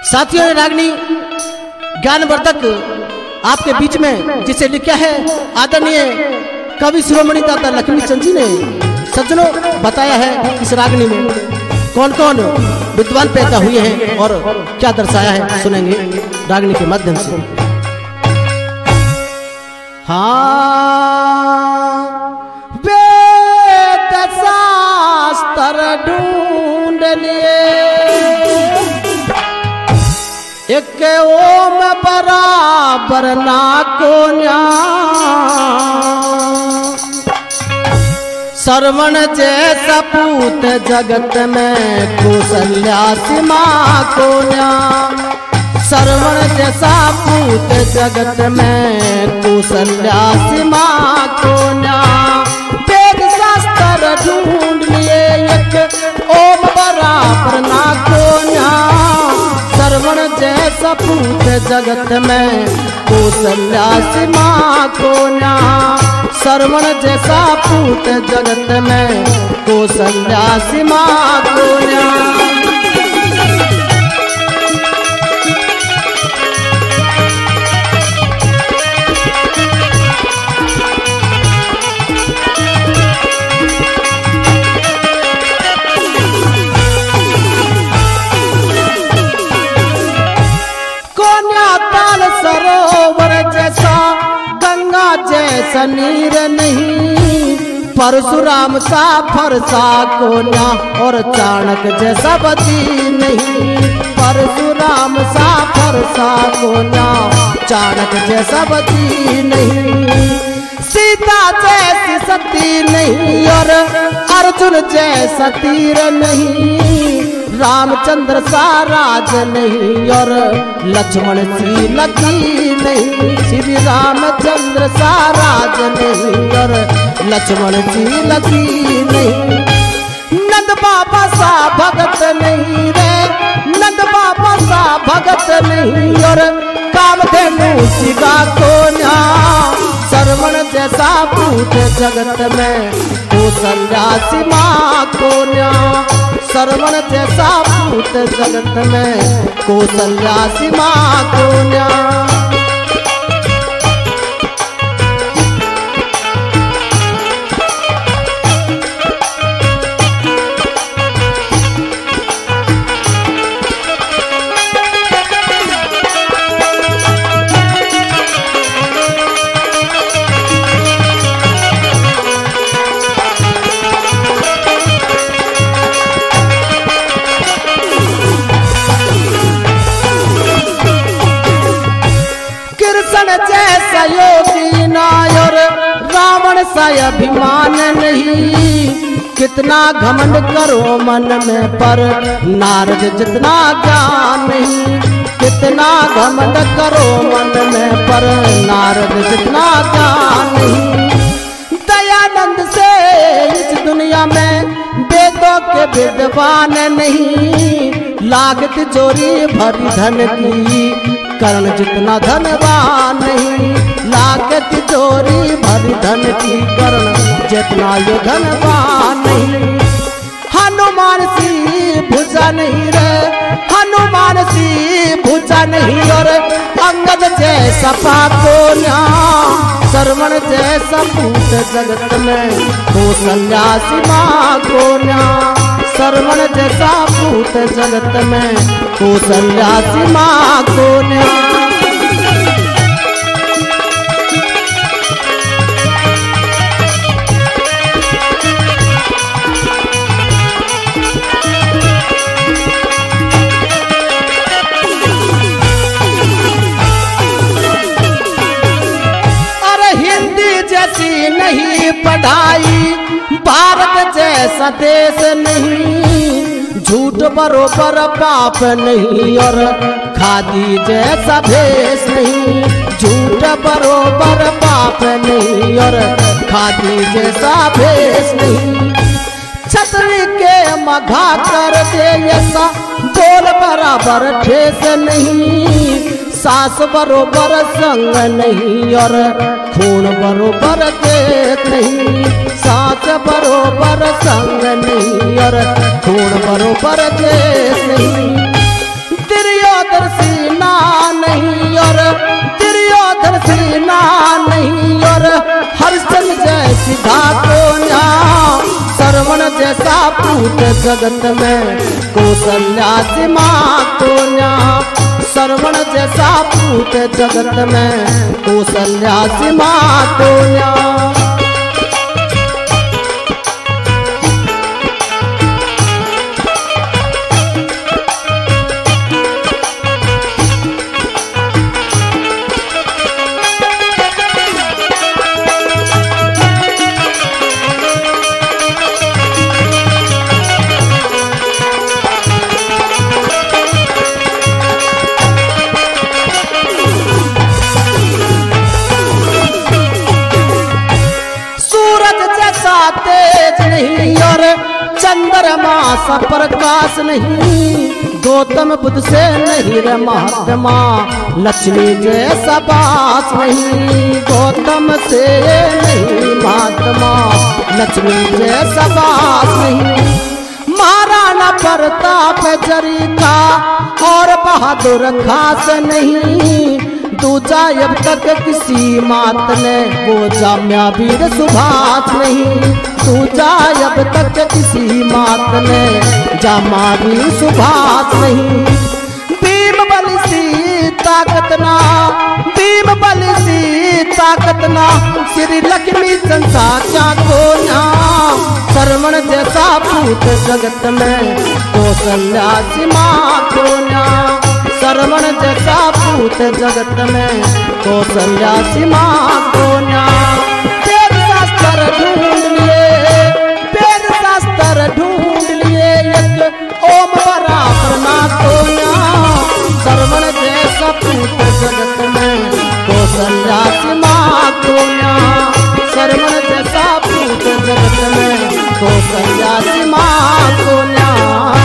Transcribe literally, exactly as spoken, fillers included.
साथियों ने रागनी ज्ञानवर्धक आपके बीच में जिसे लिखा है आदरणीय कवि शिरोमणि दाता लक्ष्मी चंद जी ने सज्जनों बताया है इस रागनी में कौन कौन विद्वान पैदा हुए हैं और क्या दर्शाया है, सुनेंगे रागनी के माध्यम से। हाँ वेद शास्त्र ढूंढ लिए एक ओम बराबर ना को न्या, श्रवण जैसा पूत जगत में कौशल्या सीमा को न्या, श्रवण जैसा पूत जगत में कौशल्या सीमा को न्या। वेद शास्त्र ढूंढ लिए एक ओम बराबर ना को न्या, श्रवण जैसा पूत जगत में कौशल्या सीमा को न्या, श्रवण जैसा पूत जगत में कौशल्या सीमा को न्या। सरोवर जैसा गंगा जैसा नीर नहीं, परशुराम सा फरसा को ना और चाणक्य जैसा बदी नहीं, परशुराम सा फरसा को ना चाणक्य जैसा बदी नहीं, सीता जैसी सती नहीं और अर्जुन जैसा तीर नहीं, रामचंद्र सा राज नहीं और लक्ष्मण सी लकी नहीं, श्री रामचंद्र सा राज नहीं और लक्ष्मण सी लकी नहीं, नंद बाबा सा भगत नहीं रे, नंद बाबा सा भगत नहीं और कामधेनु शिवा को न्या, श्रवण जैसा पूत जगत में कौशल्या सीमा को न्या, श्रवण जैसा पूत जगत में कौशल्या सीमा को न्या। जैसा योगी नायर रावण सा अभिमान नहीं, कितना घमंड करो मन में पर नारद जितना ज्ञान नहीं, कितना घमंड करो मन में पर नारद जितना ज्ञान नहीं, दयानंद से इस दुनिया में वेदों के विद्वान नहीं, लागत चोरी भरी धन की करण जितना धनवान नहीं, लागत चोरी भरी धन की करण जितना यो धनवान नहीं, हनुमान सी भुजा नहीं रे, हनुमान सी भुजा नहीं और अंगद जैसा पाको न्या, श्रवण जैसा पूत जगत में कौशल्या सीमा को न्या, श्रवण जैसा पूत जगत में कौशल्या सीमा को न्या। अरे हिंदी जैसी नहीं पढ़ाई, भारत जैसा देश नहीं, झूठ बरोबर पाप नहीं और खादी जैसा भेष नहीं, झूठ बरोबर पाप नहीं और खादी जैसा भेष नहीं, छतरी के मघा कर दे ऐसा बोल बराबर ठेस नहीं, सास बरोबर संग नहीं और खून बरोबर देत नहीं, सास बरोबर संग नहीं और खून बरोबर देत नहीं, दुर्योधन पूत जगत में कौशल्या सी माँ को न्या। श्रवण जैसा पूत जगत में कौशल्या सी माँ को न्या। तेज नहीं और चंद्रमा सा प्रकाश नहीं, गौतम बुद्ध से नहीं रे महात्मा, लक्ष्मी जैसा बास नहीं। गौतम से नहीं महात्मा, लक्ष्मी जैसा बास नहीं। महाराणा प्रताप जरी का और बहादुर खास नहीं, दूजा अब तक किसी मात ने वो जाम्या वीर सुभाष नहीं। दूजा अब तक किसी मात ने जामा वीर सुभाष नहीं। भीम बल सी ताकत ना, भीम बल सी ताकत ना, श्री लक्ष्मी संसा क्या को ना। श्रवण जैसा पूत जगत में कौशल्या सी माँ को ना। श्रवण जैसा पूत जगत में कौशल्या सी माँ को न्या। वेद शास्त्र ढूंढ लिए, वेद शास्त्र ढूंढ लिए, एक ओम बराबर ना को न्या। श्रवण जैसा पूत जगत में कौशल्या सी माँ को न्या। श्रवण जैसा पूत जगत में कौशल्या सी माँ को न्या।